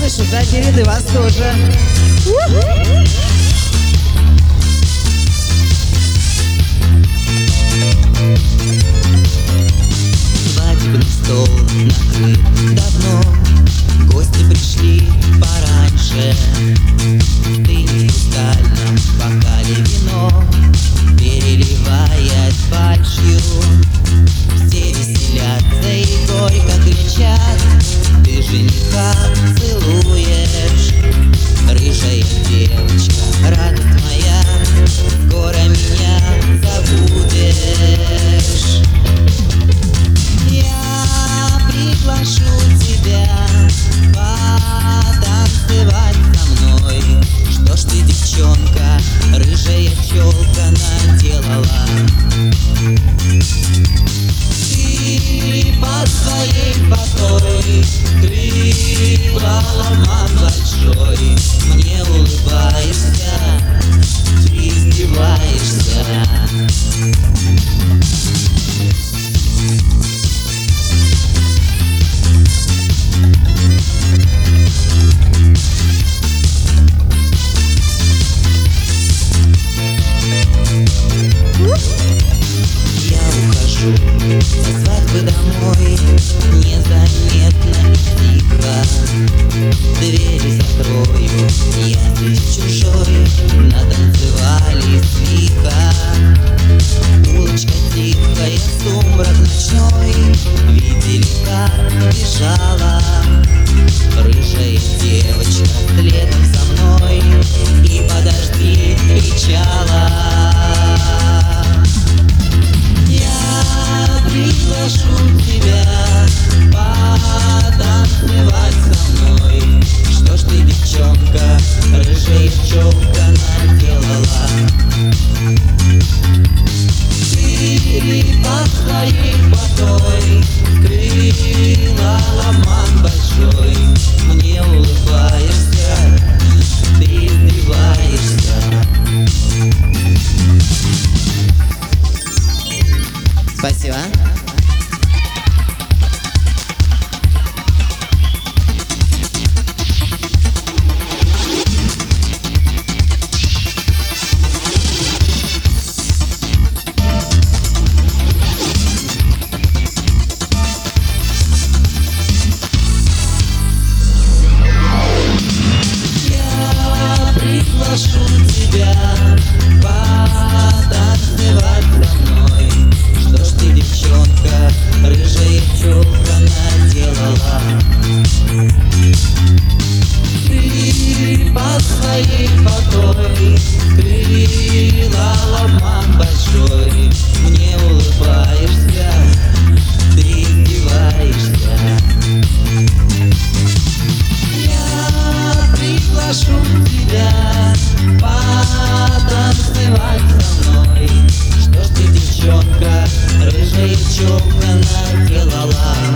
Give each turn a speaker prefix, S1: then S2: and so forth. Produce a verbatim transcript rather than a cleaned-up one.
S1: слышу, да, перед и вас тоже.
S2: Свадебный стол накрыт давно, гости пришли пораньше. Ты в хрустальном бокале вино переливает фальшью. Все веселятся и горько кричат, ты жениха целуешь. Рыжая девочка, радость моя, скоро меня забудешь. Я приглашу тебя потанцевать со мной. Что ж ты, девчонка, рыжая челка наделала? Ты под своей фатой крыла ломан большой. Мне улыбаешься, ты издеваешься. Со свадьбы домой незаметно и тихо. Двери закрою, я здесь чужой, натанцевались лихо. Улочка тихая, сумрак ночной, видели, как бежала рыжая девочка следом за мной и подожди кричала. Приглашу тебя потанцевать со мной. Что ж ты, девчонка, рыжая челка наделала? Ты под своей фатой скрыла ломан большой. Мне улыбаешься, ты издеваешься.
S1: Спасибо.
S2: Я приглашу тебя потанцевать со мной. Что ж ты, девчонка, рыжая челка наделала? Ты под своей фатой крыла ломан большой. Мне улыбаешься, ты издеваешься. Я приглашу тебя потанцевать со мной. Что ж ты, девчонка, рыжая челка наделала?